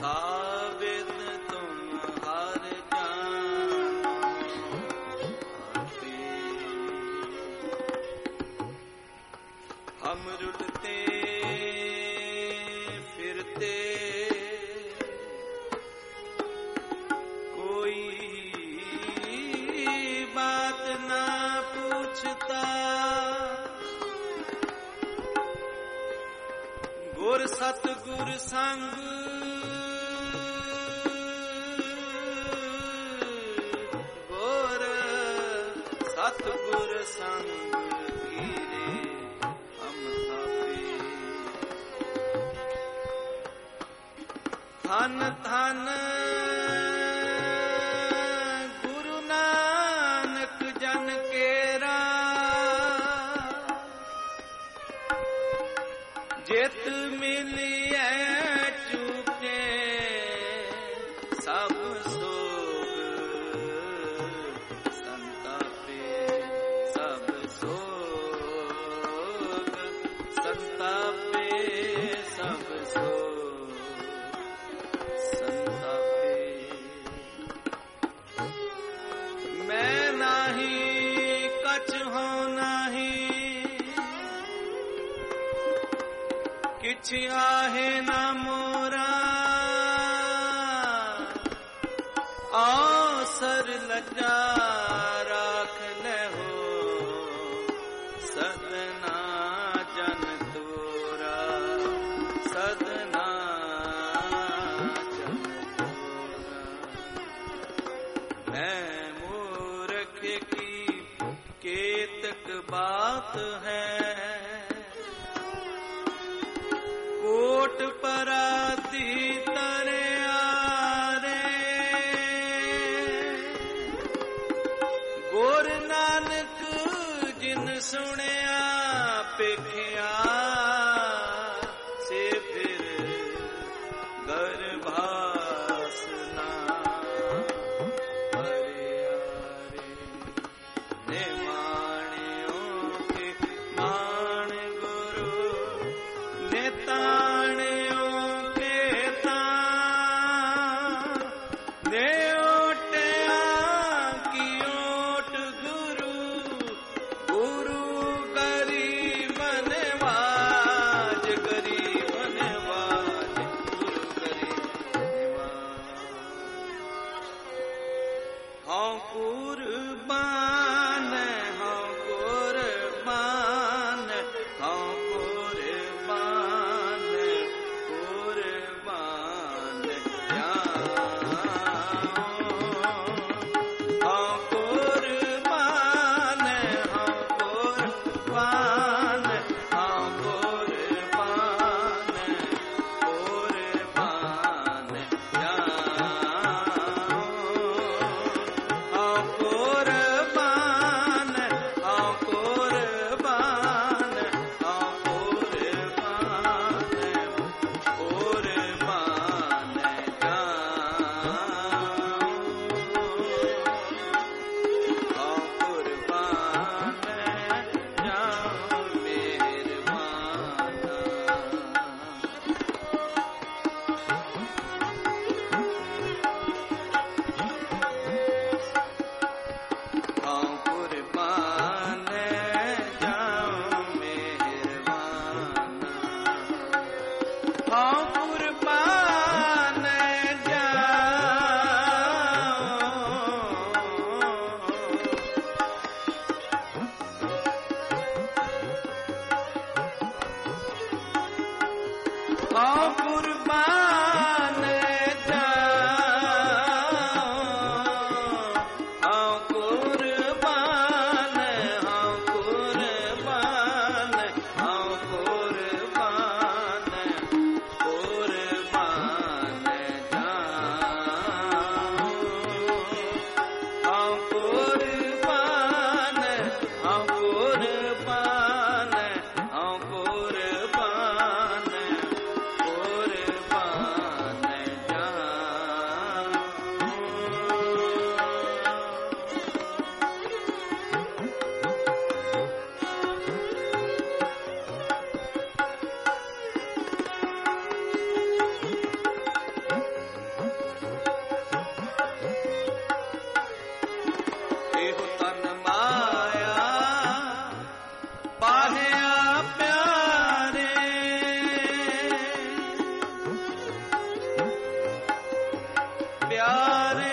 हाविद तुम हर जानो आपे। हम रुलते फिरते कोई बात ना पूछता, गुर सतगुर संग गुर सतगुर संग गिरे हम थापे। धन धन गुरु नानक जन केरा, जित मिलिए चूके सब सोग संतापे। सब सोग संतापे, सब सोग संतापे। मैं नाही कछ हो नाही, किछ आहे ना मोरा। अवसर लज्जा राख ले हो, सदना जन तोरा। सदना जन तोरा। मैं मूर्ख की केतक बात है, कोट पराती तरे आरे। गुर नानक जिन सुनिया पेखिया, से फिर गर्भास ना हरे आरे। ने माणियों के मान गुरु, ने ताणियों के तान, ने ओटिया की ओट गुरु। गुरु गरीब नवाज, गरीब नवाज, गुरु गरीब नवाज। हाँ कुर्बान, हाँ कुर्बान, हाँ कुर्बान, कुर्बान जाऊं। हाँ कुर्बान, हाँ कुर्बान, हाँ कुर्बान, कुर्बान जाऊं। हाँ प्यारे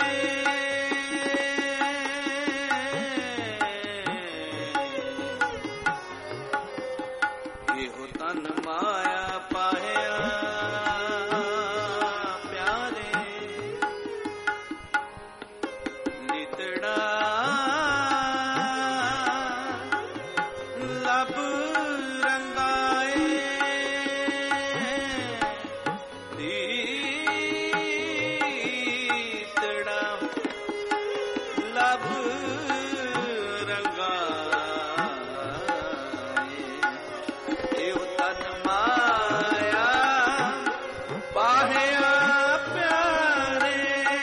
एहो तन माया पाया प्यारे नितड़ा लब रंगाए नितड़ा लब रंगाए एहो तन माया पाया प्यारे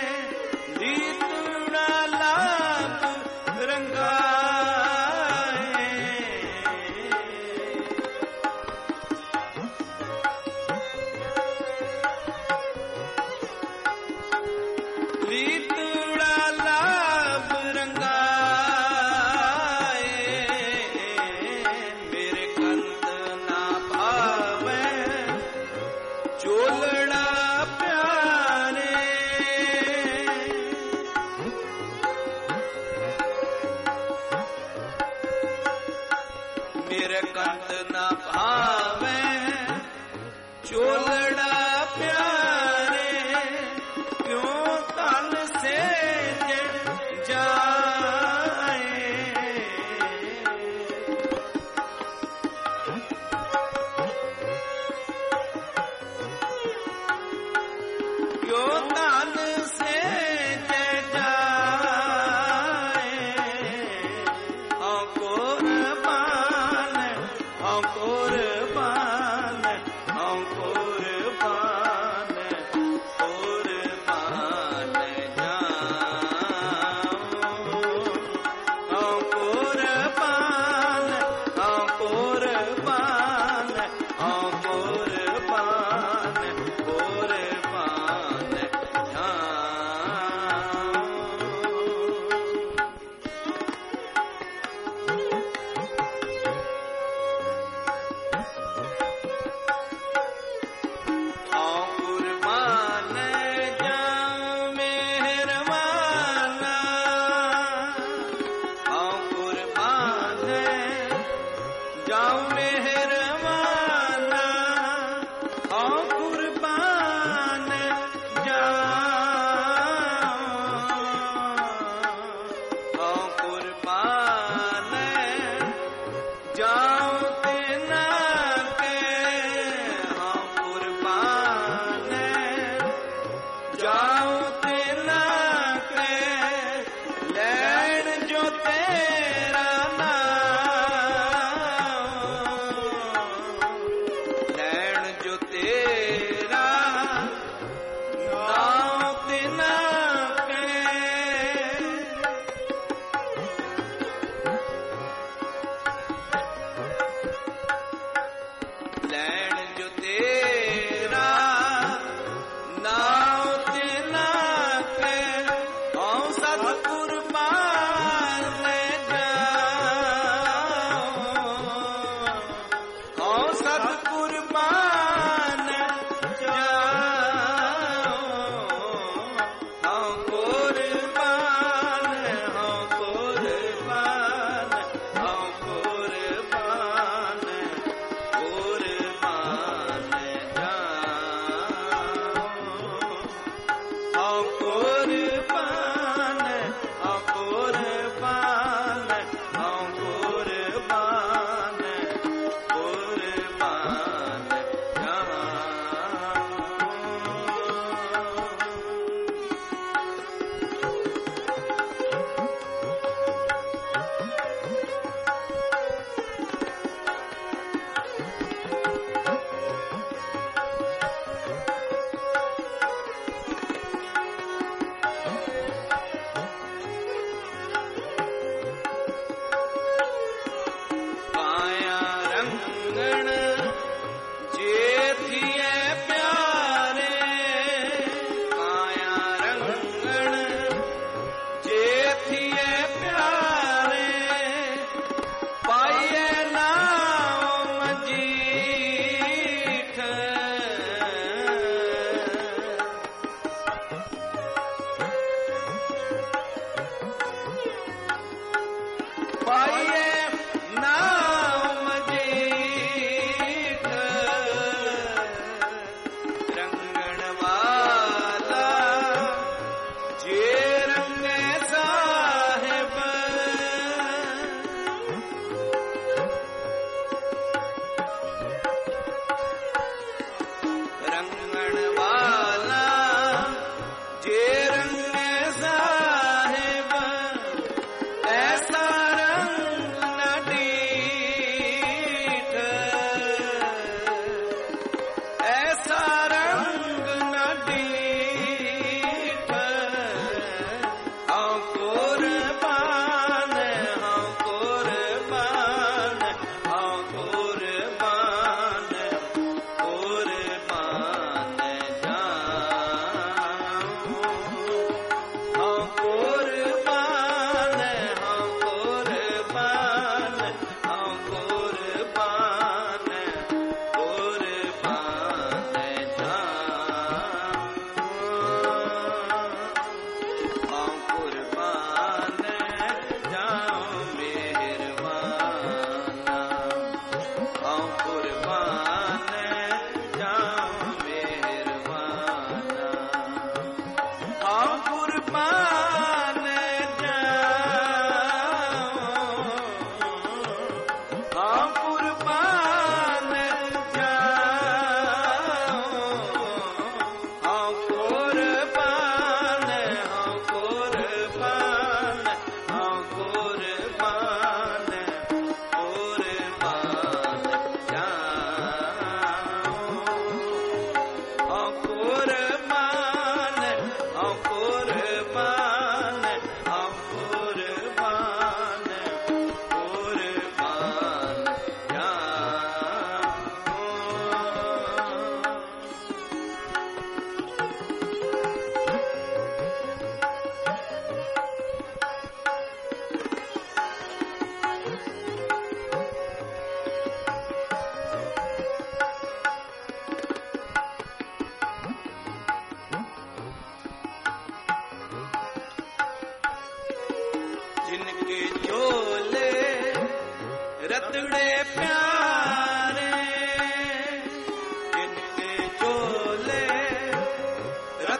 नितड़ा लब रंगाए लीतड़ा लाभ रंगाए मेरे कंत ना भावे चोलड़ा प्यारे मेरे कंत ना भावे चोलड़ा प्यारे क्यों तन से जाए क्यों तन से जाए हाँ कुर्बान हाँ कुर्बान हाँ कुर्बान कुर्बान जाऊं हाँ कुर्बान हाँ कुर्बान हाँ कुर्बान कुर्बान जाऊं हाँ कुर्बान जाऊं मेहरबाना हाँ कुर्बान जाऊं मेहरबाना हाँ कुर्बान जाऊं हाँ कुर्बान जाऊं तेना के हाँ कुर्बान जाऊं तेना के लैण जो तेरा नाम लैण जो तेरा नाम तेना के लैण जो तेरा नाम तेना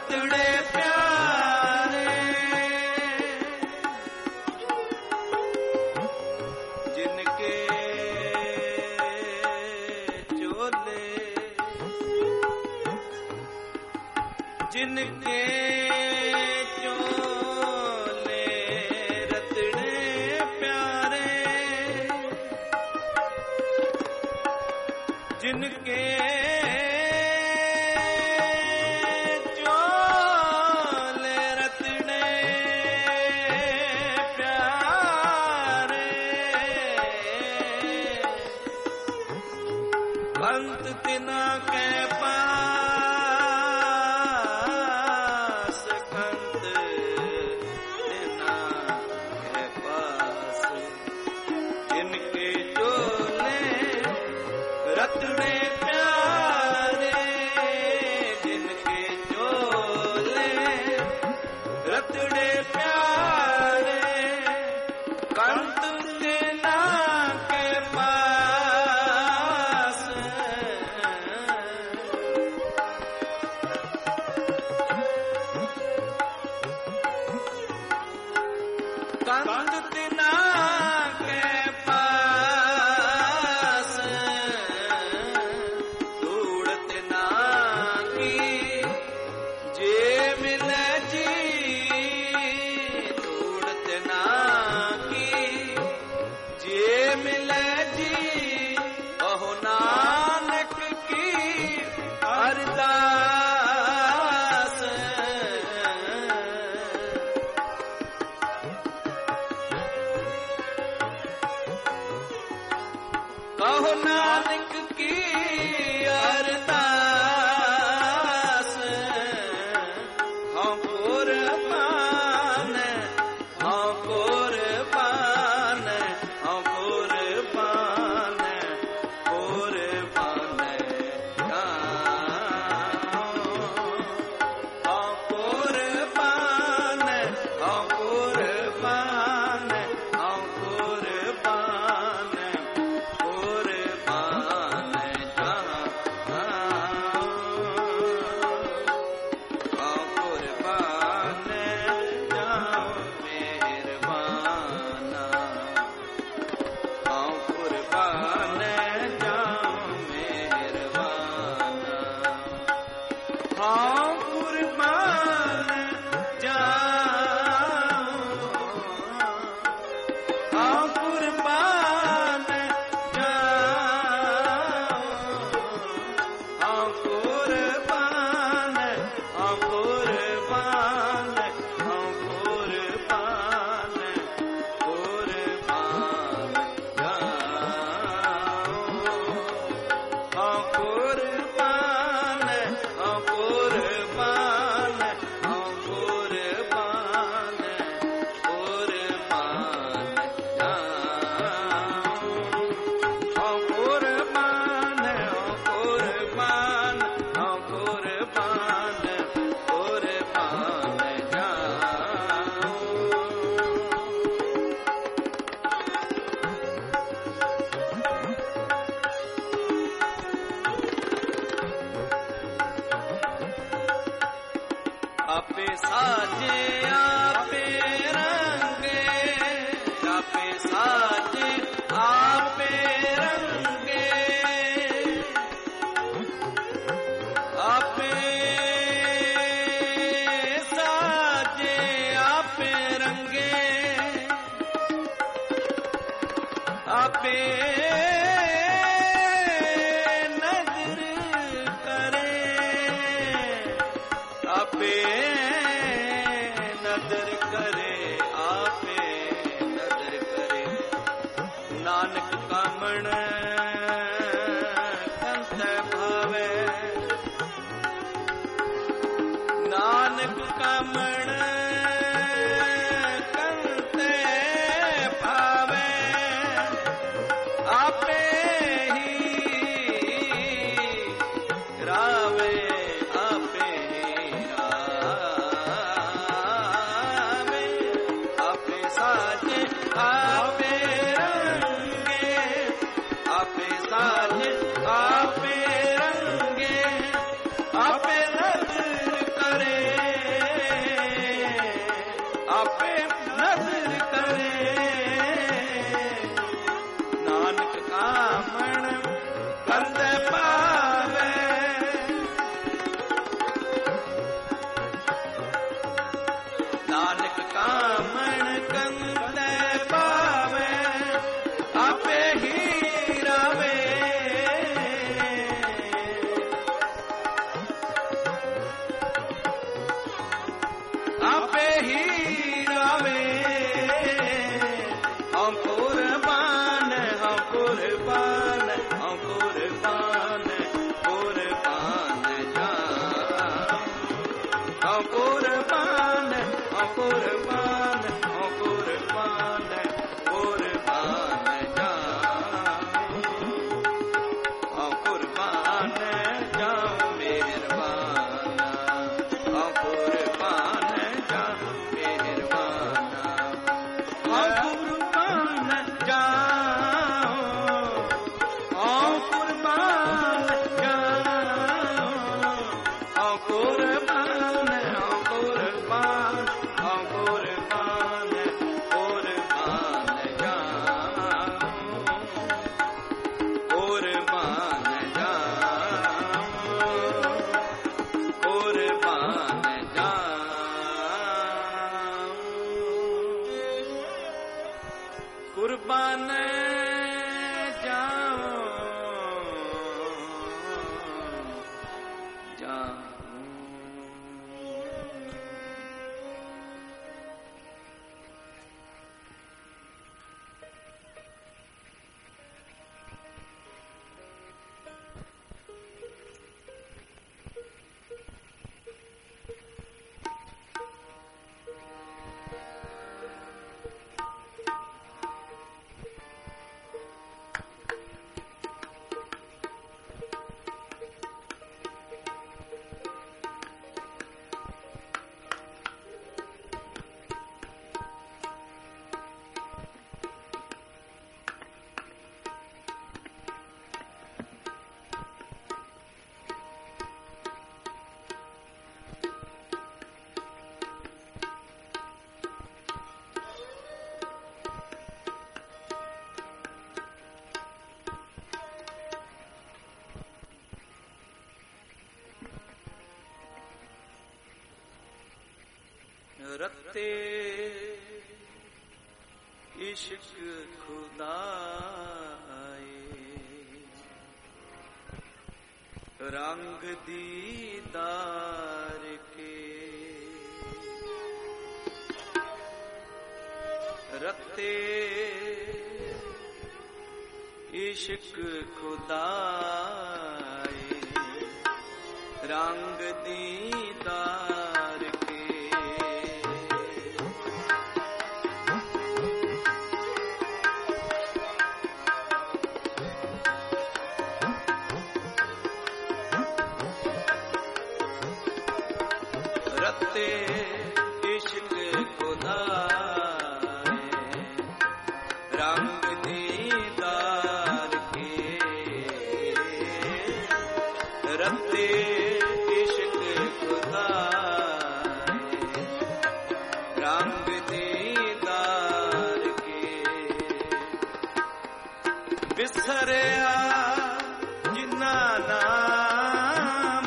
रतड़े प्यारे जिनके चोले जिनके चोले रतड़े प्यारे जिनके चोले रतड़े प्यारे पंत तिना के पास कंत तिना के पास जिनके चोले रतड़े प्यारे जिनके चोले रतड़े प्यारे कंत तिना के पास कंत तिना के पास धूड़त ना की जे मिले जी धूड़त ना की जे मिले जी अहो नानक की अरदास कहो नानक की अरदास हम कुर्बान हम कुर्बान हम कुर्बान कुर्बान हम कुर्बान हम कुर्बान हम कुर्बान कुर्बान जहाँ कुर्बान जाओ मेहरबाना कुर्बान जाओ मेहरबाना कुर्बान जाओ कुर्बान कुर्बान कुर्बान कुर्बान कुर्बान कुर्बान कुर्बान कुर्बान आपे साजे आपे रंगे आपे साजे आपे रंगे आपे साजे आपे रंगे आपे नजर करे आपे नजर करे आपे नजर करे नानक कामण कंत भावे नानक कामण कंत भावे आपे ही रावे आपे साजे आपे रंगे आपे साजे आपे रंगे आपे नजर करे कुर्बान कुर्बान कुर्बान कुर्बान जाऊं कुर्बान जाऊं मेहरबाना कुर्बान जाऊं मेहरबाना कुर्बान जाऊं कुर्बान जाऊं कुर्बान कुर्बान रत्ते इश्क खुदाए रंग दीदार के रत्ते इश्क खुदाए रंग दीदार के रत्ते इश्क खुदाए रंग दीदार के रत्ते इश्क खुदाए रंग दीदार के बिसरिया जिन्ना नाम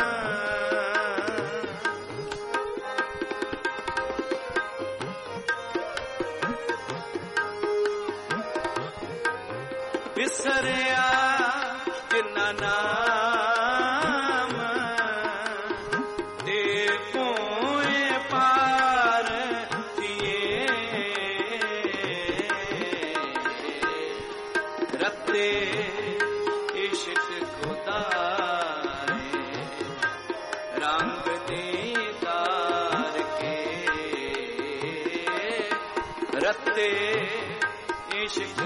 बिसरिया जिन्ना नाम ते पोए पार दिए रत्ते इश्क खुदाए रंग दीदार के रत्ते इश्क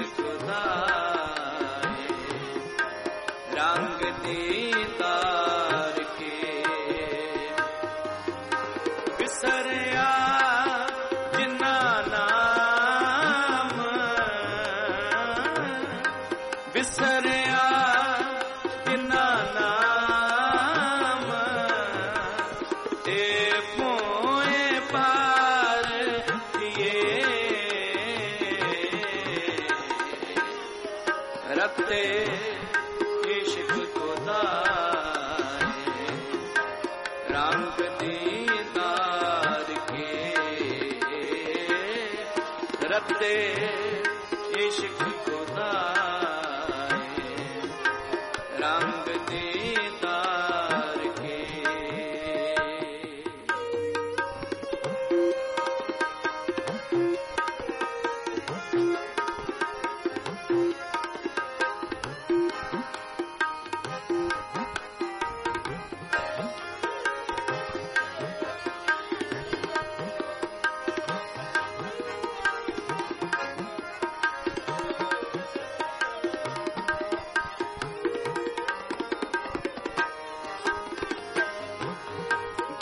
खुदाए रंग दीदार के बिसरिया जिन्ना नाम बिसरिया जिन्ना नाम ते पोए पार दिए रत्ते इश्क खुदाए रंग दीदार के रत्ते इश्क खुदाए रंग दीदार के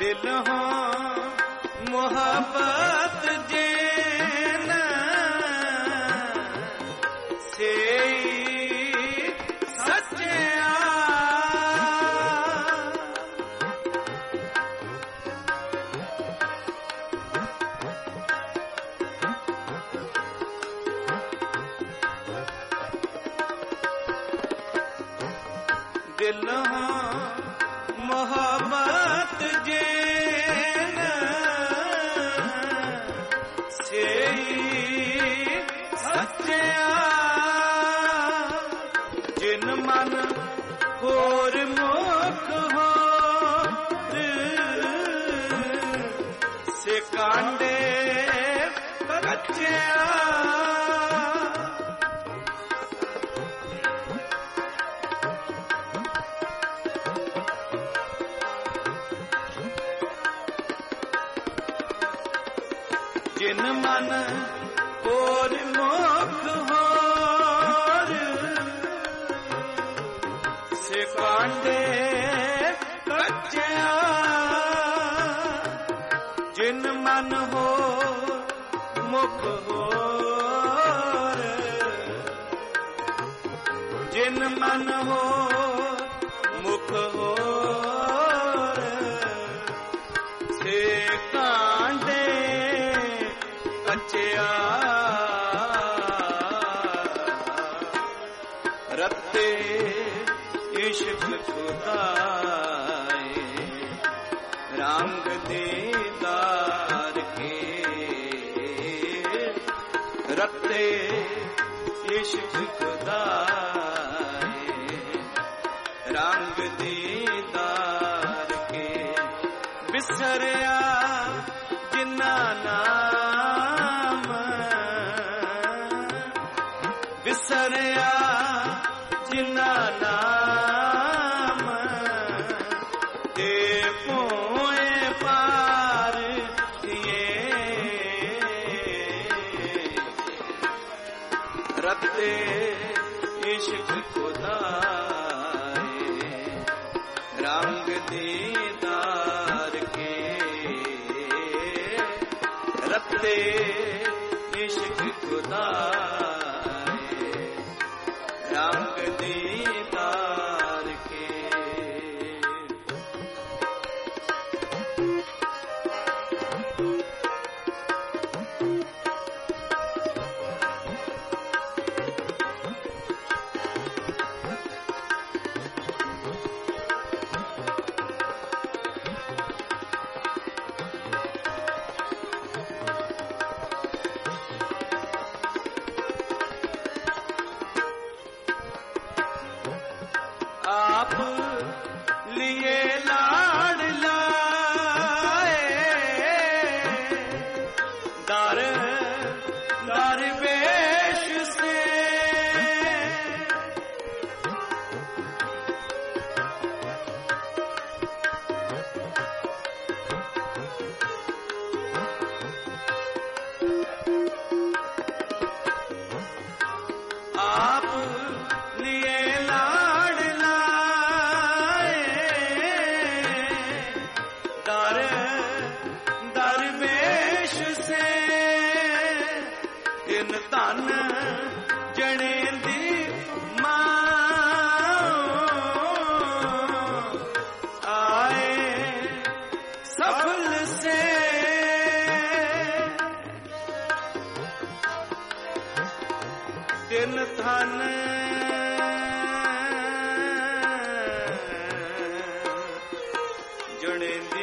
दिल हो मोहब्बत जेन से सच्चा दिल हो मोहब्बत जेन से सच्चा जिन मन होर मुख होर से कांडे कच्चा जिन मन और मुख होर से कांडे कच्चा जिन मन हो मुख होर जिन मन हो मुख होर से कांडे कच्चा रत्ते इश्क खुदाए रंग दीदार के रत्ते इश्क खुदाए रंग दीदार के बिसरिया जिन्ना नाम बिसरिया जिन्ना नाम ते पोए पार दिए रत्ते इश्क खुदाए रंग दीदार के रत्ते इश्क खुदाए रंग दीदार के आप लिए लाड़ लाए दर दरवेश से आप लिए लाड़ दरवेश से तिन तन जने दी मां आए सफल से तिन तन जने दी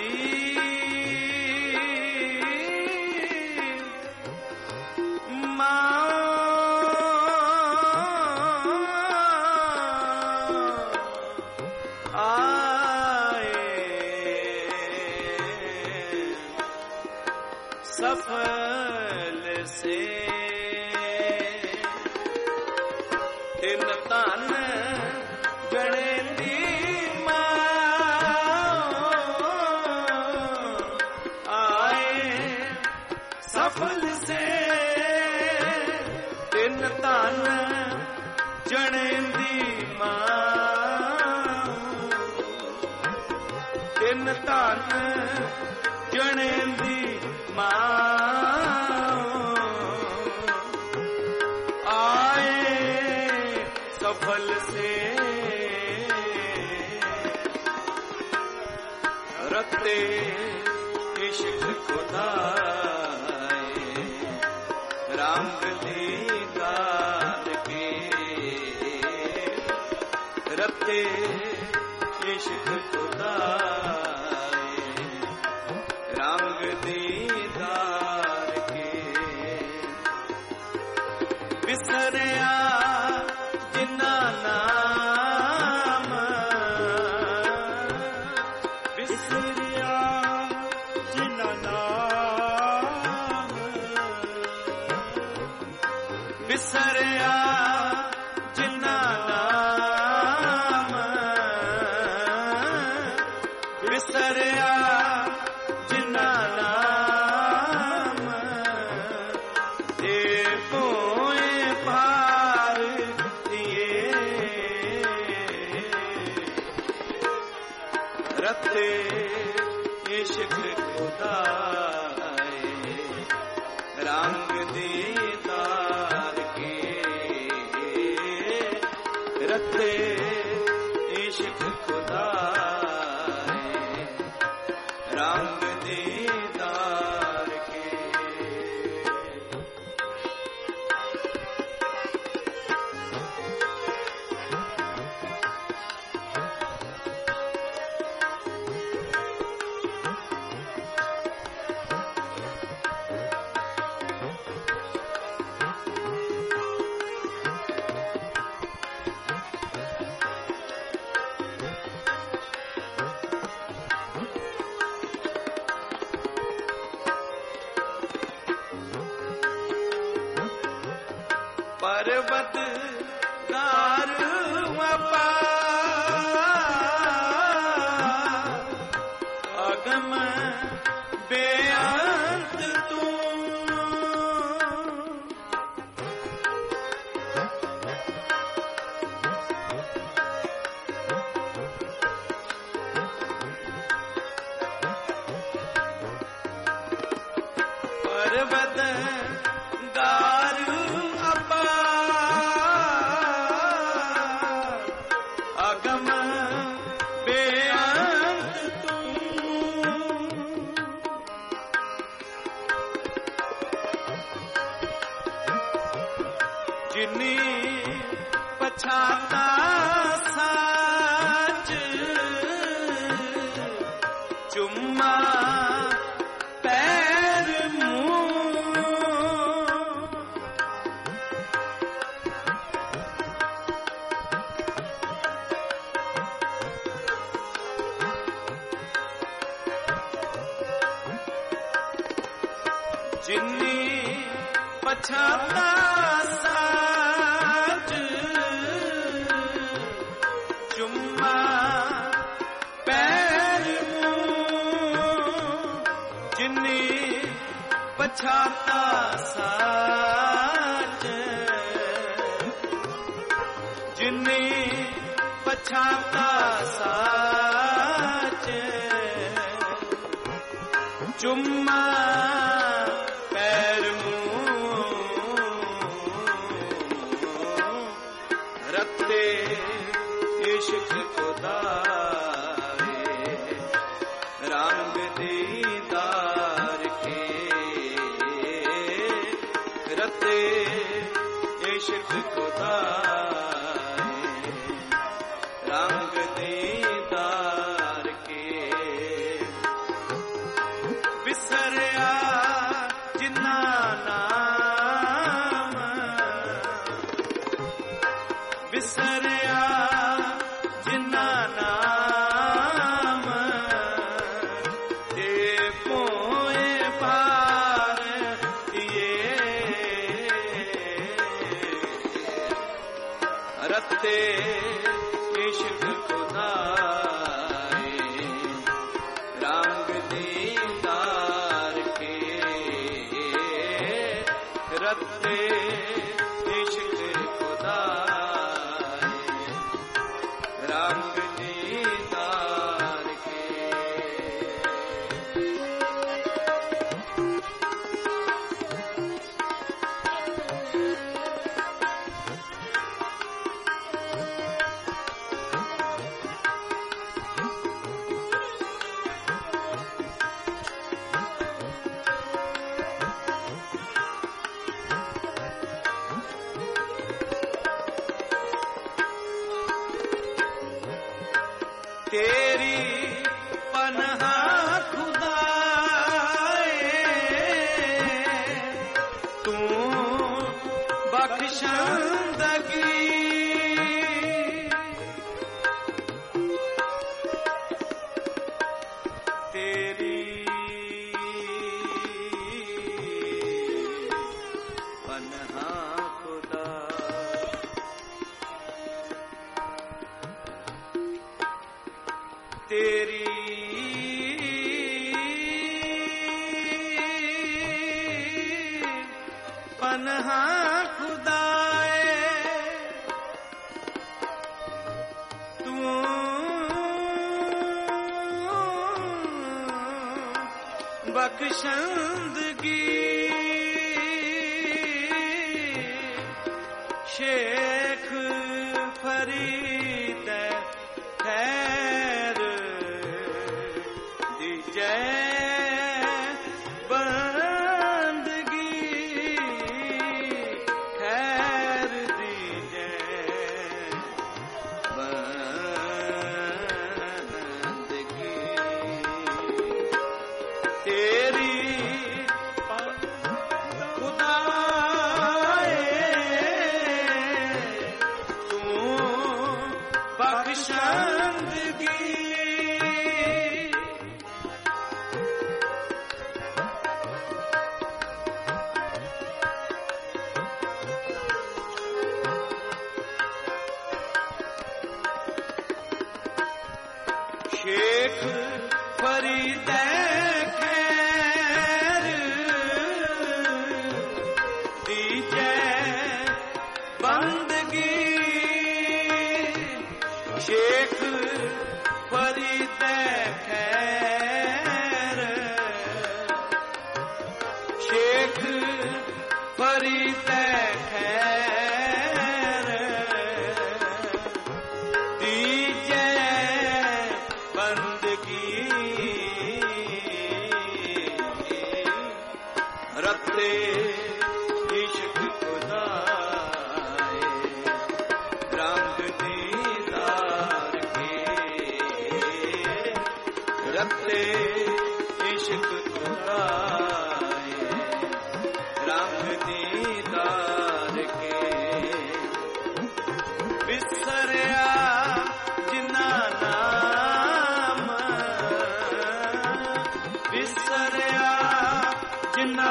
सफल से तिन तन जने दी आए सफल से तिन तन जने दी तिन तन आए सफल से रखते इश्क खुदा राम दीदार के रखते इश्क खुदा राम दीदार के बिसरिया जिन्ना नाम बिसरिया जिन्ना नाम बिसरिया जिन्ना नाम बिसरिया जिन्ना नाम देखोए पार दिए रखते इश्क खुदा रंग दीदार के रखते इश्क खुदा रंग दीदार के पर्वत गार अगम बेअंत तू पर्वत गार अगम बेअंत तू जिन्नी पछाता साच चुम्मा पैर मुंह जिन्नी पछाता साच चुम्मा पैर मुंह जिन्नी पछाता साच जिन्नी पछाता साच चुम्मा पैर मुंह रखते इश्क खुदा रंग दीदार के रखते इश्क खुदा रंग दीदार के बिसरिया जिन्ना नाम बिसरिया जिन्ना नाम देखोए पार दिए रखते इश्क खुदा रंग दीदार के रखते इश्क खुदा रंग दीदार के तन्हा खुदाए तू बख्शंदगी शेख फरीद खैर दीजे बंदगी खैर दीजे बंदगी तेरी शेख फरीद खैर दीजे बंदगी शेख फरीद खैर शेख फरीद खैर दीजे बंदगी रखते इश्क खुदाए रंग दीदार के रखते इश्क खुदाए रंग दीदार के बिसरिया जिन्ना नाम बिसरिया जिन्ना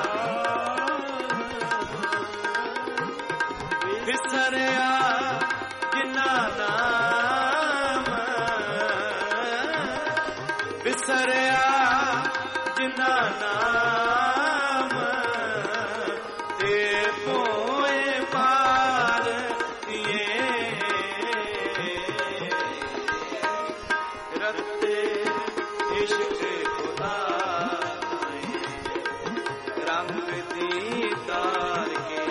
बिसरिया जिन्ना नाम बिसरिया जिन्ना नाम ते पोए पार दिए रखते इश्क खुदाए रंग दीदार के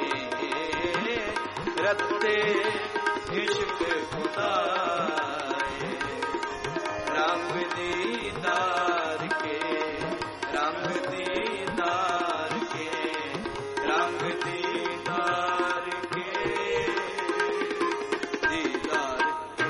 रखते इश्क खुदाए रंग दीदार के रंग दीदार के रंग दीदार के दीदार के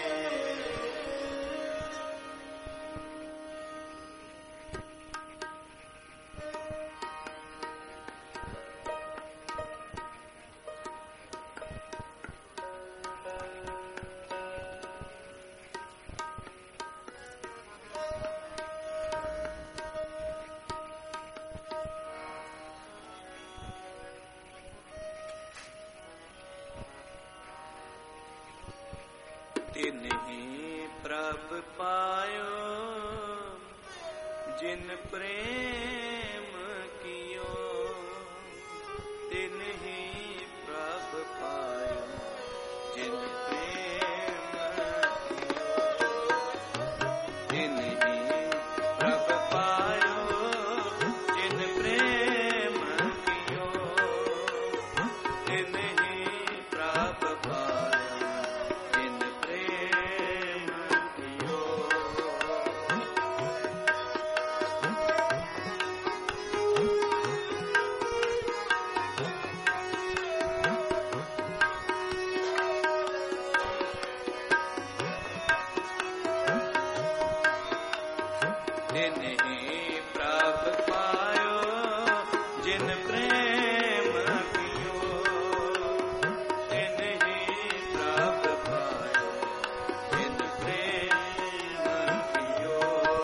तिन्हीं प्रभ पायो जिन प्रेम कियो तिन्हीं प्रभ पायो जिन प्रेम कियो तिन्हीं प्रभ पायो जिन प्रेम कियो तिन्हीं प्रभ पायो तिन्हीं प्रभ पायो जिन प्रेम कियो तिन्हीं प्रभ पायो जिन प्रेम कियो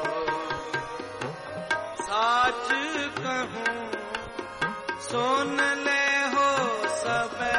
साच कहूँ सुन ले हो सबे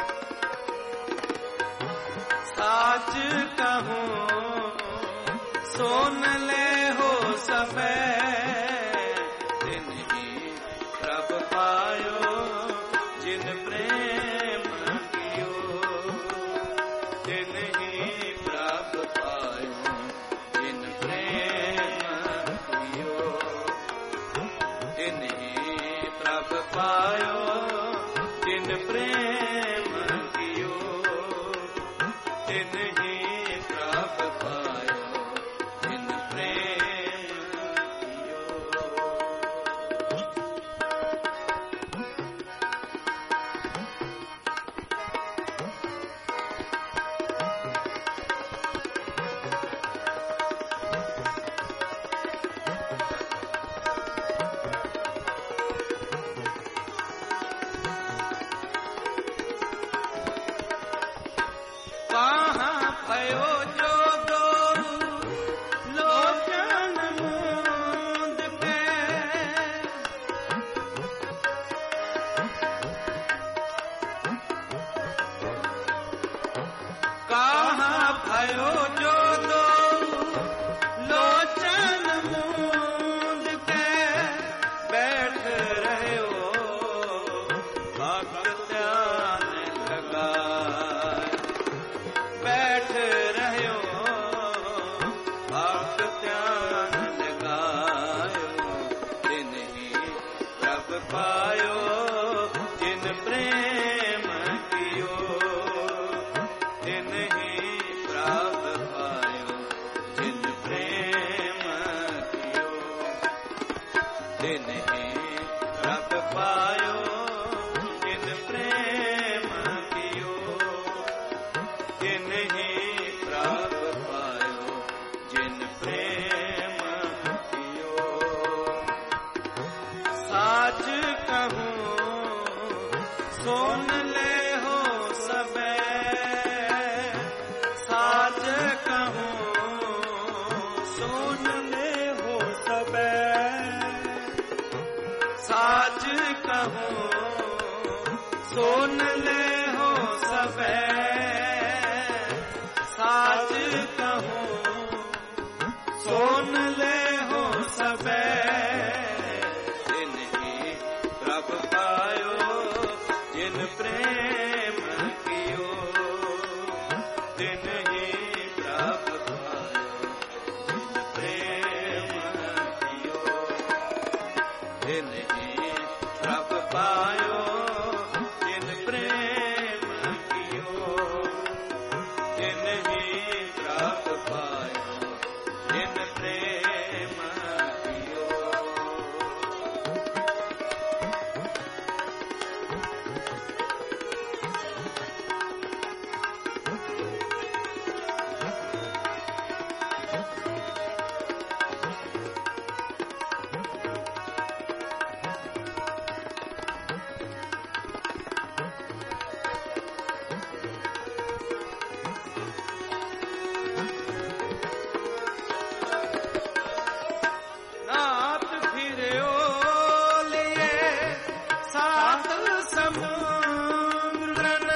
साच कहूँ सोन ले हो सबे तिन ही प्रभ पायो जिन प्रेम कियो तिन ही प्रभ पायो जिन प्रेम कियो तिन ही प्रभ पायो जिन प्रेम कियो तिन ही प्रभ पायो जिन प्रेम कियो। कहाँ भयो जो दो लोचन मूंद के कहाँ भयो जो दो लोचन मूंद के बैठ रहे हो भक्त ध्यान लगाए बैठ रहे हो भक्त ध्यान लगायो जिन ही प्रभ पायो जिन प्रेम कियो जिन ही प्रभ पायो जिन प्रेम कियो जिन ही प्रभ पायो जिन प्रेम कियो जिन ही प्रभ पायो जिन प्रेम कियो। साच कहूँ सोन ले हो सबे साच कहूँ सोन ले हो सबे साच कहूँ सोन ले हो सबे साच कहूँ सोन ले हो सबे जिन ही प्रभ पायो जिन प्रेम कियो जिन ही प्रभ पायो जिन प्रेम कियो जिन ही प्रभ पायो जिन प्रेम कियो जिन ही प्रभ पायो जिन प्रेम कियो। नाथ फिर्यो लिए सात समुद्रन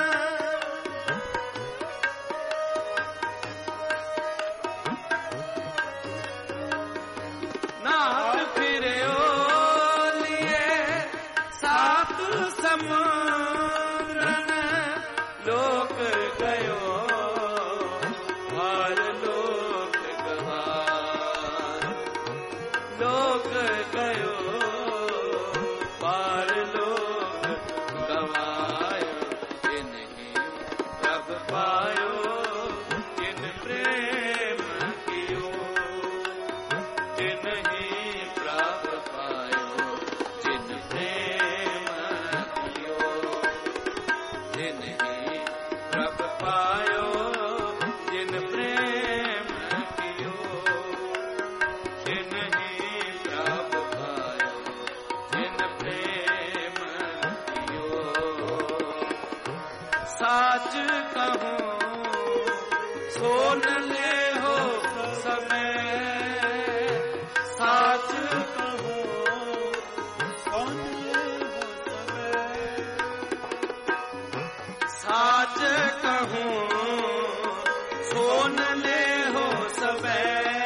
नाथ फिर्यो लिए सात समुद्रन लोक गयो हर लोक गवार लोक गयो पार लोक गवायो जिन ही प्रभ पायो जिन प्रेम कियो जिन ही प्रभ पायो जिन प्रेम कियो जिन ही प्रभ पायो जिन प्रेम कियो जिन ही प्रभ पायो जिन प्रेम कियो। साच कहूँ सोन ले हो सबे साच कहूँ सोन ले हो सबे साच कहूँ सोन ले हो सबे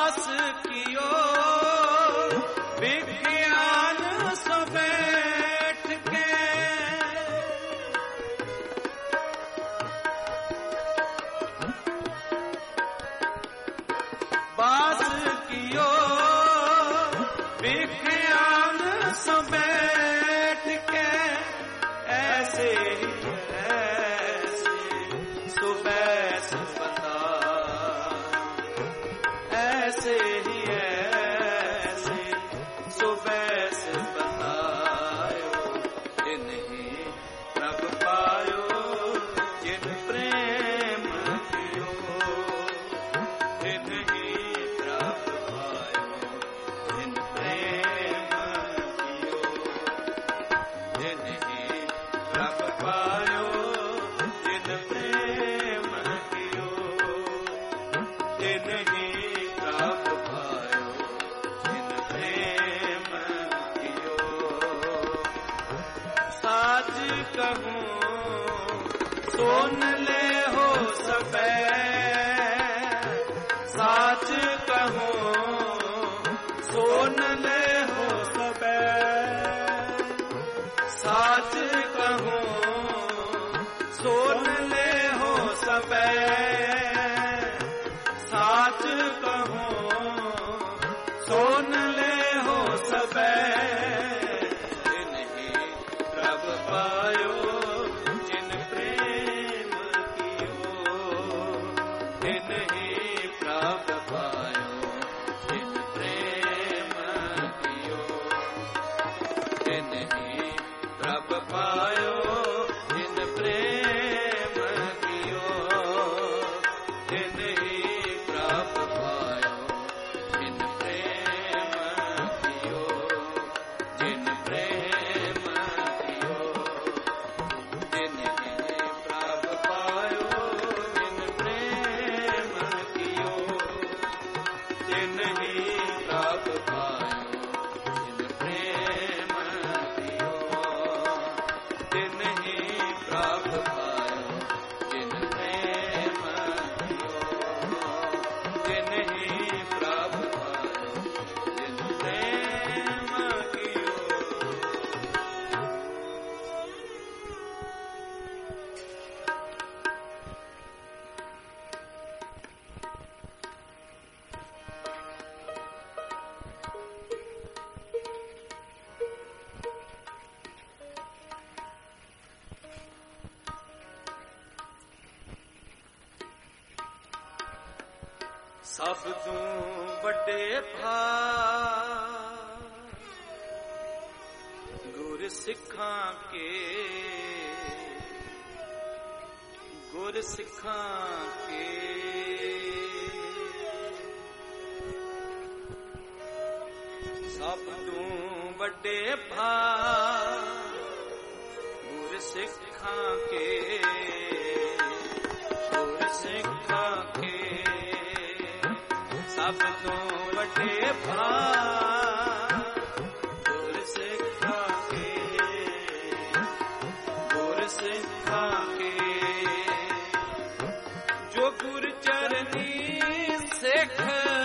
बास कियो विज्ञान सो बैठ के, बास कियो विज्ञान सो बैठ के, ऐसे ही ऐसे सुबैस बता, ऐसे ही ऐसे सुबैस बतायो, जिन्हें प्रभ पायो जिन प्रेम कियो, जिन्हें प्रभ पायो जिन प्रेम कियो, जिन्हें प्रभ पायो जिन प्रेम कियो, जिन्हें प्रभ पायो जिन प्रेम कियो। साच कहूँ सोन ले हो सबे, साच कहूँ सोन ले हो सबे, साच कहूँ सोन ले हो सबे, साच कहूँ सोन ले हो सबे, जिन्हें प्रभ पायो जिन प्रेम कियो, जिन्हें प्रभ पायो जिन प्रेम कियो, जिन्हें प्रभ पायो जिन प्रेम कियो, जिन्हें प्रभ पायो जिन प्रेम कियो, जिन प्रेम कियो, जिन्हें प्रभ पायो जिन प्रेम कियो, जिन्हें प्रभ पायो जिन प्रेम कियो, जिन्हें प्रभ पायो जिन प्रेम कियो, जिन्हें प्रभ पायो जिन प्रेम कियो। सब तू बड़े भाग गुर सिखा के, गुर सिखा के, सब तू बड़े भाग गुर सिखा के, गुर सिखा के, सब तो बड़े भाग गुर सिखा के, गुर सिखा के, जो गुर चरनी सिख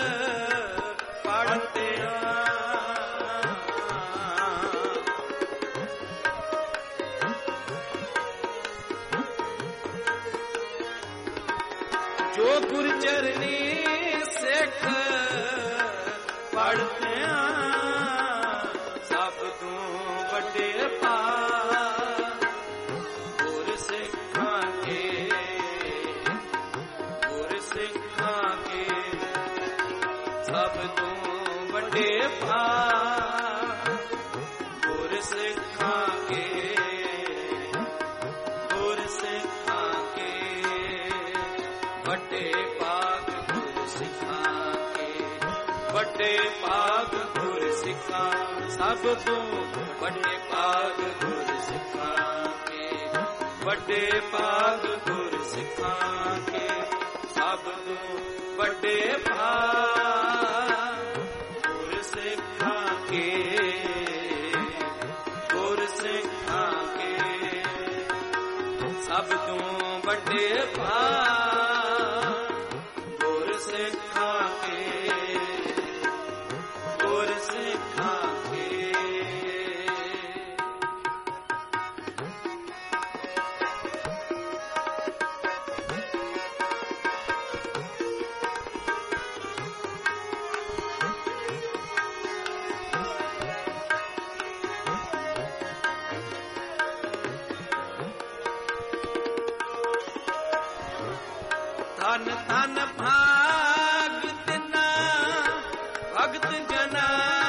पढ़ते जो गुर चरनी सिख पढ़ते सब तू बड़े भाग गुर सिखा के, गुर सिखा के, सब तू बड़े भाग गुर सिखा के, गुर सिखा के, बड़े भाग गुर सिखा के, बड़े भाग गुर सिखा, सब तू बड़े भाग गुर सिखा के, बड़े भाग गुर सिखा के, सब तू बड़े भाग गुर सिखा के, गुर सिखा के, सब तू बड़े भाग गुर सिखा के। ਧਨ ਧਨ ਭਾਗ ਤਿਨਾ ਭਗਤ ਜਨਾ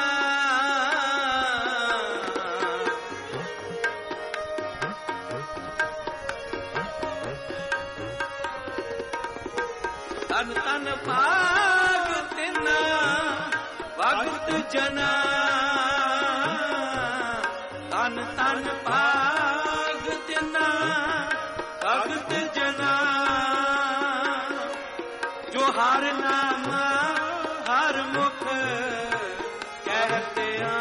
ਧਨ ਧਨ ਭਾਗ ਤਿਨਾ ਭਗਤ ਜਨਾ ਧਨ ਧਨ ਭਾਗ ਤਿਨਾ ਭਗਤ ਜਨਾ ਜੋ ਹਰ ਨਾਮ ਹਰ ਮੁਖ ਕਹਤੇ ਆ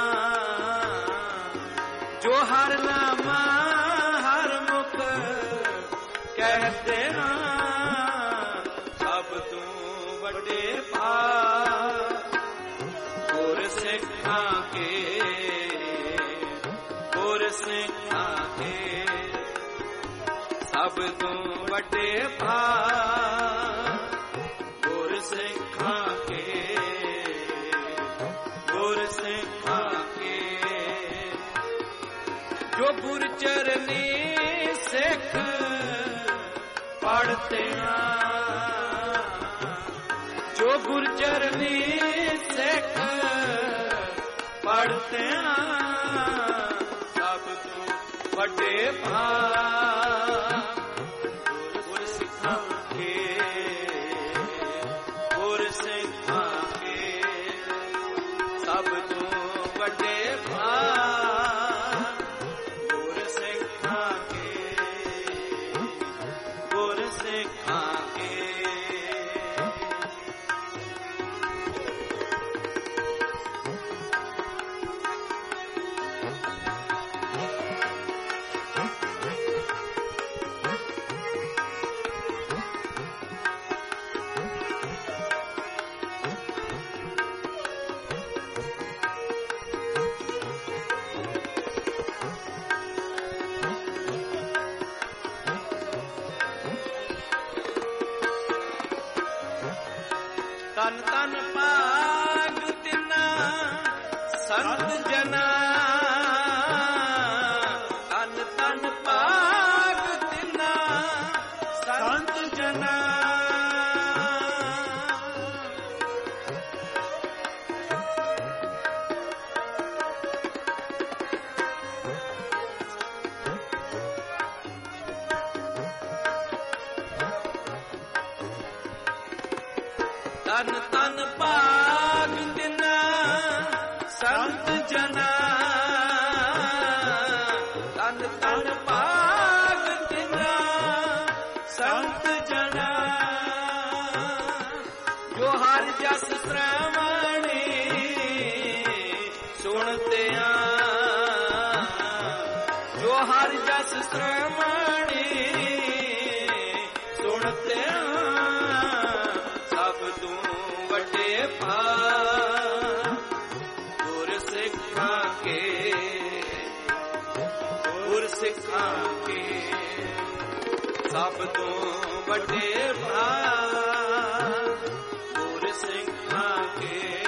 ਜੋ ਹਰ ਨਾਮ ਹਰ ਮੁਖ ਕਹਤੇ ਆ ਸਭ ਤੂੰ ਵੱਡੇ ਭਾਗ ਗੁਰ ਸਿੱਖਾਂ ਕੇ ਗੁਰ ਸਿੱਖਾਂ ਕੇ ਸਭ ਤੋਂ ਵੱਡੇ ਭਾਗ ਗੁਰ ਸਿੱਖਾਂ ਕੇ ਗੁਰ ਸਿੱਖਾਂ ਕੇ ਜੋ ਗੁਰ ਚਰਨੀ ਸਿੱਖ ਪੜਤੇ ਆ ਜੋ ਗੁਰ ਚਰਨੀ ਸਿੱਖ ਪੜਤੇ ਆ ਸਭ ਤੋਂ ਵੱਡੇ ਭਾਗ ਗੁਰ ਸਿੱਖਾਂ ਕੇ ਗੁਰ ਸਿੱਖਾਂ ਕੇ ਸਭ ਤੋਂ ਵੱਡੇ ਭਾਗ ਗੁਰ ਸਿੱਖਾਂ ਕੇ ਗੁਰ ਸਿੱਖਾਂ ਕੇ ਤਨ ਤਨ ਭਾਗ ਤਿਨਾ ਸੰਤ ਜਨਾ ਤਨ ਤਨ ਭਾਗ ਤਿਨਾ ਸੰਤ ਜਨਾ ਤਨ ਤਨ ਭਾਗ ਤਿਨਾ ਸੰਤ ਜਨਾ ਤਨ ਤਨ ਭਾਗ ਤਿਨਾ ਸੰਤ ਜਨਾ ਜੋ ਹਰ ਜਸ ਸ਼੍ਰਵਣੀ ਸੁਣਤੇ ਆ ਜੋ ਹਰ ਜਸ ਸ਼੍ਰਵਣੀ ਸੁਣਤੇ ਆ ਸਭ ਤੂੰ ਵੱਡੇ ਭਾਗ ਗੁਰ ਸਿੱਖਾਂ ਕੇ ਗੁਰ ਸਿੱਖਾਂ ਕੇ ਸਭ ਤੋਂ ਵੱਡੇ ਭਾਗ ਗੁਰ ਸਿੱਖਾਂ ਕੇ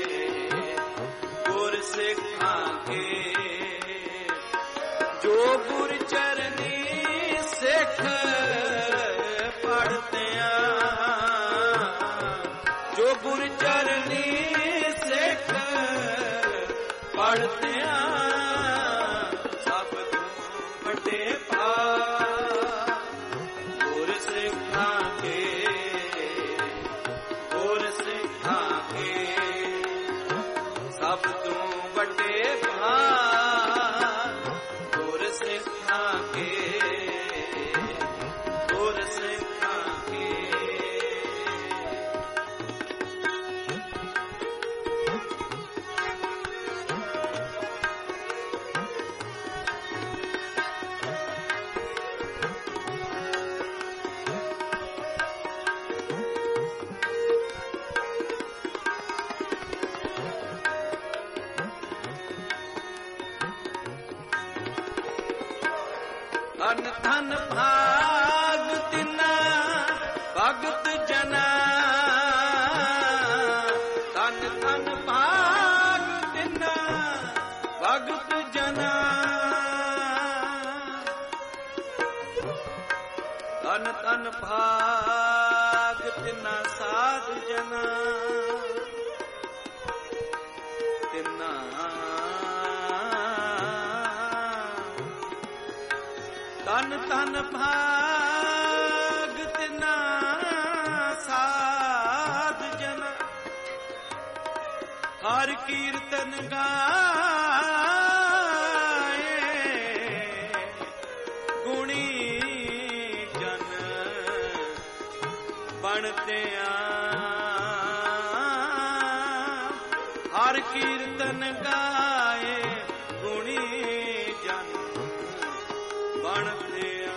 ਗੁਰ ਸਿੱਖਾਂ ਕੇ ਜੋ ਗੁਰ ਚਰਨੀ ਸਿੱਖ ਪੜਤੇ ਆ ਜੋ ਗੁਰ ਚਰਨੀ ਸਿੱਖ ਪੜਤੇ ਆ ਸਭ ਤੋਂ ਵੱਡੇ ਭਾਗ ਗੁਰ ਸਿੱਖਾਂ ਕੇ ਗੁਰ ਸਿੱਖਾਂ ਕੇ ਸਭ ਤੋਂ ਵੱਡੇ ਭਾਗ ਗੁਰ ਸਿੱਖਾਂ ਕੇ ਗੁਰ ਸਿੱਖਾਂ ਕੇ ਧਨ ਧਨ ਭਾਗ ਤਿਨਾ ਭਗਤ ਜਨਾ ਧਨ ਧਨ ਭਾਗ ਤਿਨਾ ਭਗਤ ਜਨਾ ਧਨ ਧਨ ਭਾਗ ਧਨ ਧਨ ਭਾਗ ਤਿਨਾ ਸਾਧ ਜਨਾ, ਹਰ ਕੀਰਤਨ ਗਾਏ ਗੁਣੀ ਜਨ ਬਣਤਿਆਂ, ਹਰ ਕੀਰਤਨ ਗਾਏ ਗੁਣੀ ਜਨ ਬਣਤਿਆਂ।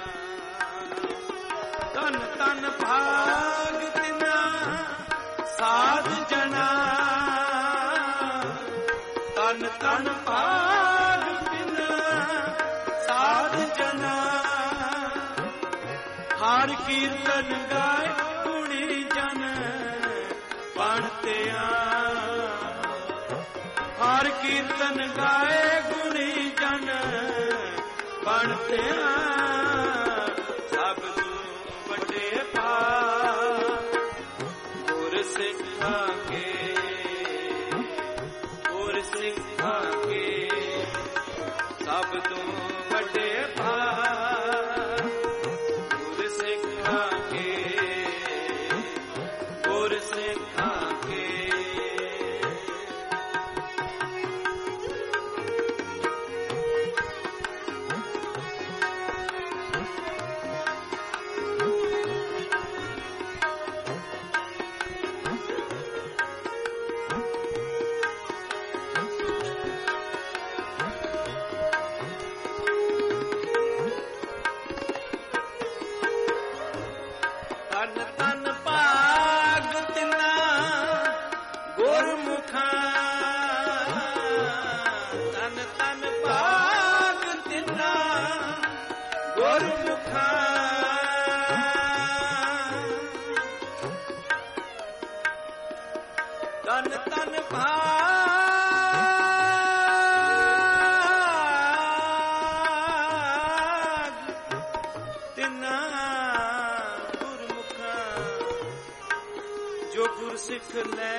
ਧਨ ਧਨ ਭਾਗ ਤਿਨਾ ਸਾਧ ਜਨਾ, ਧਨ ਧਨ ਭਾਗ ਤਿਨਾ ਸਾਧ ਜਨਾ, ਹਰ ਕੀਰਤਨ ਗਾਏ ਗੁਣੀ ਜਨ ਬਣਤਿਆਂ, ਹਰ ਕੀਰਤਨ ਗਾਏ ਗੁਣੀ ਜਨ ਬਣਤਿਆਂ। ਸਭ ਤੋਂ ਵੱਡੇ ਭਾਗ ਗੁਰ ਸਿੱਖਾਂ ਕੇ, ਗੁਰ ਸਿੱਖਾਂ ਕੇ, ਸਭ ਤੋਂ ਵੱਡੇ ਭਾਗ ਗੁਰ ਸਿੱਖਾਂ ਕੇ, ਗੁਰ ਸਿੱਖਾਂ ਕੇ। ਧਨ ਧਨ ਭਾਗ ਤਿਨਾ ਗੁਰਮੁਖਾਂ, ਧਨ ਧਨ ਭਾਗ ਤਿਨਾ ਗੁਰਮੁਖਾਂ, ਧਨ ਧਨ ਭਾਗ ਤਿਨਾ ਜੋ ਗੁਰ ਸਿੱਖ ਲੈ,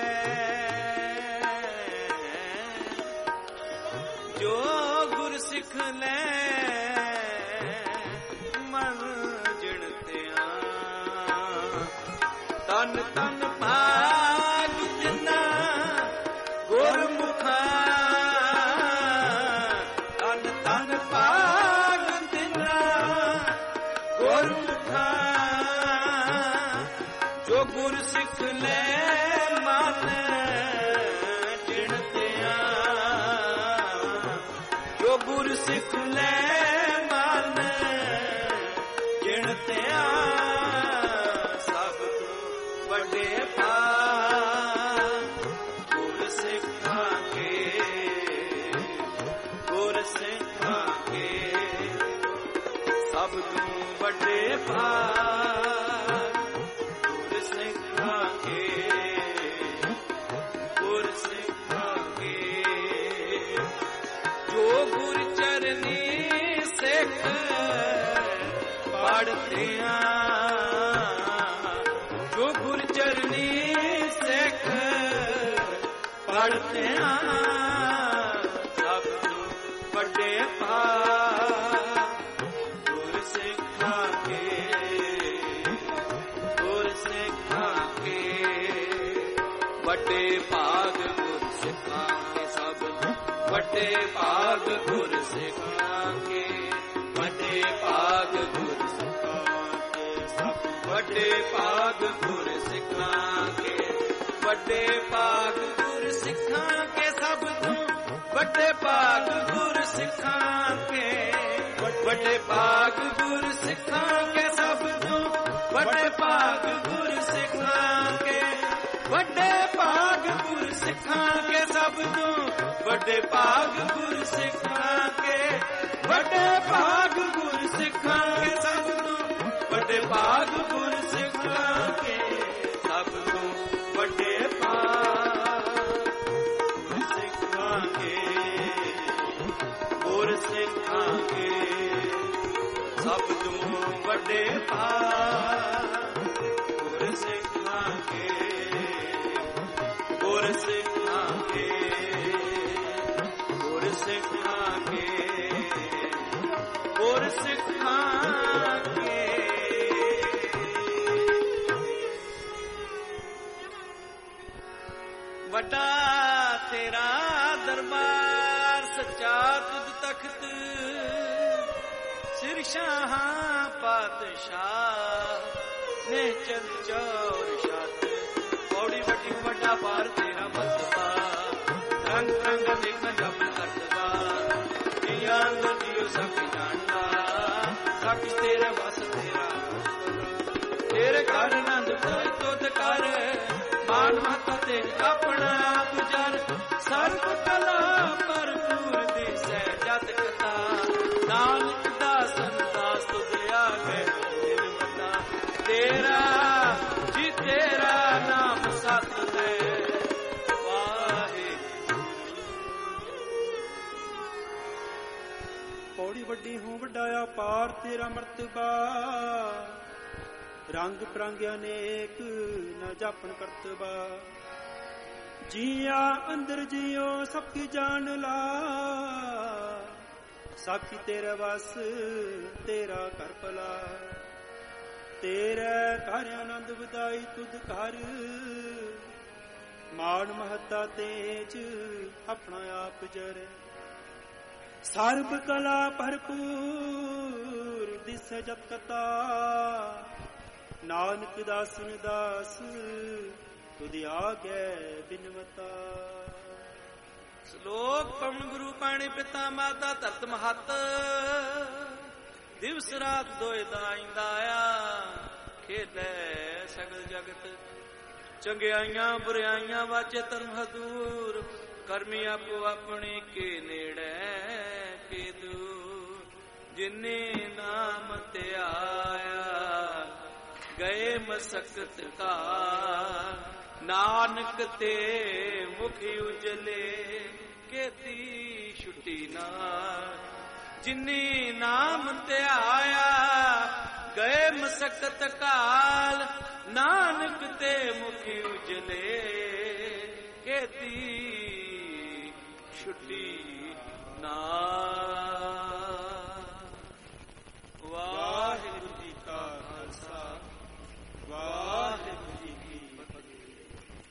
ਜੋ ਗੁਰ ਸਿੱਖ ਲੈ ਮਨ ਜਿਣਤਿਆਂ। ਤਨ ਤਨ ਭਾਗ ਤਿਨਾ ਗੁਰਮੁਖਾਂ, ਤਨ ਤਨ ਭਾਗ ਤਿਨਾ ਗੁਰਮੁਖਾਂ, ਜੋ ਗੁਰ ਸਿੱਖ ਲੈ ਮਨ ਜਿਣਤਿਆਂ, ਜੋ ਗੁਰ ਸਿੱਖ ਲੈ ਮਨ ਜਿਣਤਿਆਂ। ਸਭ ਤੋਂ ਵੱਡੇ ਭਾਗ ਗੁਰ ਸਿੱਖਾਂ ਕੇ, ਗੁਰ ਸਿੱਖਾਂ ਕੇ, ਸਭ ਤੋਂ ਵੱਡੇ ਭਾਗ ਗੁਰ ਸਿੱਖਾਂ ਕੇ, ਗੁਰ ਸਿੱਖਾਂ ਕੇ। ਜੋ ਗੁਰ ਚਰਨੀ ਸਿੱਖ ਪੜ੍ਹਦਿਆਂ, ਜੋ ਗੁਰ ਚਰਨੀ ਸਿੱਖ ਪੜ੍ਹਦਿਆਂ। ਸਭ ਤੋਂ ਵੱਡੇ ਭਾਗ ਗੁਰ ਸਿੱਖਾਂ ਕੇ, ਗੁਰ ਸਿੱਖਾਂ ਕੇ, ਵੱਡੇ ਭਾਗ ਗੁਰ ਸਿੱਖਾਂ ਕੇ। ਸਭ ਵੱਡੇ ਭਾਗ ਗੁਰ ਸਿੱਖਾਂ ਕੇ, ਵੱਡੇ ਭਾਗ ਗੁਰ ਸਿੱਖਾਂ ਕੇ, ਸਭ ਵੱਡੇ ਭਾਗ ਗੁਰ ਸਿੱਖਾਂ ਕੇ, ਵੱਡੇ ਭਾਗ ਗੁਰ ਸਿੱਖਾਂ ਕੇ, ਸਭ ਤੋਂ ਵੱਡੇ ਭਾਗ ਗੁਰ ਸਿੱਖਾਂ ਕੇ, ਵੱਡੇ ਭਾਗ ਗੁਰ ਸਿੱਖਾਂ ਕੇ, ਸਭ ਤੋਂ ਵੱਡੇ ਭਾਗ ਗੁਰ ਸਿੱਖਾਂ ਕੇ, ਵੱਡੇ ਭਾਗ ਗੁਰ ਸਿੱਖਾਂ ਕੇ, ਸਭ ਤੋਂ ਵੱਡੇ ਭਾਗ ਗੁਰ ਸਿੱਖਾਂ ਕੇ, ਵੱਡੇ ਭਾਗ ਗੁਰ ਸਿੱਖਾਂ ਕੇ, ਸਭ ਤੋਂ ਵੱਡੇ ਭਾਗ ਗੁਰ ਸਿੱਖਾਂ ਕੇ, ਸਭ ਤੋਂ ਵੱਡੇ ਭਾਗ ਗੁਰ ਸਿੱਖਾਂ ਕੇ, ਗੁਰ ਸਿੱਖਾਂ ਕੇ, ਸਭ ਤੋਂ ਵੱਡੇ ਭਾਗ ਗੁਰ ਸਿੱਖਾਂ ਕੇ, ਗੁਰ ਸਿੱਖਾਂ ਕੇ, ਗੁਰ ਸਿੱਖਾਂ ਕੇ, ਗੁਰ ਸਿੱਖਾਂ ਵੱਡਾ ਤੇਰਾ ਦਰਬਾਰ ਸੱਚਾ ਤੁਧ ਤਖਤ ਸਿਰ ਸ਼ਾਹਾਂ ਪਾਤਸ਼ਾਹ ਨੇ ਚੰਦ ਚੌਰ ਛੱਤ ਪੌੜੀ ਵੱਡੀ ਵੱਡਾ ਬਾਰ ਤੇਰਾ ਮਸਤਾ ਰੰਗ ਰੰਗ ਦੇਖ ਜਪ ਕਰਦਾ ਜੀਆਂ ਜੀਓ ਸਭ ਜਾਣਦਾ ਸਭ ਤੇਰਾ ਵਸ ਤੇਰਾ ਤੇਰੇ ਘਰ ਆਨੰਦ ਕੋਈ ਤੁਧ ਕਰ ਮਾਨ ਮਹਤਾ ਤੇ ਆਪਣਾ ਆਪ ਜਰ ਸਰਬ ਕਲਾ ਭਰਪੂਰ ਦਿਸੈ ਜਤ ਕਥਾ ਨਾਨਕ ਦਾਸ ਦਾਸ ਤੁਧ ਆਗੇ ਦਿਲ ਮਤਾ ਤੇਰਾ ਜੀ ਤੇਰਾ ਨਾਮ ਸਤ ਹੈ ਵਾਹਿਗੁਰੂ। ਪੌੜੀ ਵੱਡੀ ਹੂੰ ਵੱਡਾ ਅਪਾਰ ਤੇਰਾ ਮਰਤਬਾ ਰੰਗ ਪ੍ਰੰਗ ਅਨੇਕ ਨ ਜਾਪਨ ਕਰਤਬਾ ਜੀਆ ਅੰਦਰ ਜਿਉ ਸਭ ਕੀ ਜਾਣ ਲਾ ਸਾਖੀ ਤੇਰੇ ਵਸ ਤੇਰਾ ਕਰ ਭਲਾ ਤੇਰੇ ਘਰ ਆਨੰਦ ਵਧਾਈ ਤੁਧ ਘਰ ਮਾਣ ਮਹੱਤਾ ਤੇਜ ਆਪਣਾ ਆਪ ਜਰੇ ਸਰਬ ਕਲਾ ਭਰਪੂਰ ਦਿਸ ਜਤ ਕਤਾ ਨਾਨਕ ਦਾਸਨ ਦਾਸ ਤੁਧ ਆਗੇ ਬਿਨਵਤਾ। ਸ਼ਲੋਕ ਪਵਨ ਗੁਰੂ ਪਾਣੀ ਪਿਤਾ ਮਾਤਾ ਧਰਤ ਮਹੱਤ ਦਿਵਸ ਰਾਤ ਦੋਇ ਦਾਇਂਦਾ ਆ ਖੇਲੇ ਸਗਲ ਜਗਤ ਚੰਗਿਆਈਆਂ ਬੁਰਾਈਆਂ ਵਾਚੇ ਧਰਮ ਹਦੂਰ ਕਰਮੀ ਆਪੋ ਆਪਣੇ ਕੇ ਨੇੜੇ ਕੇ ਦੂਰ ਜਿਨੇ ਨਾਮ ਧਿਆਇਆ ਗਏ ਮਸਕਤ ਕਾ ਨਾਨਕ ਤੇ ਮੁਖ ਉਜਲੇ ਕੀਤੀ ਛੁੱਟੀ ਨਾ ਜਿਨੀ ਨਾਮ ਧਿਆਇਆ ਗਏ ਮਸਕਤ ਕਾਲ ਨਾਨਕ ਤੇ ਮੁਖ ਉਜਲੇ ਕੀਤੀ ਛੁੱਟੀ ਨਾ।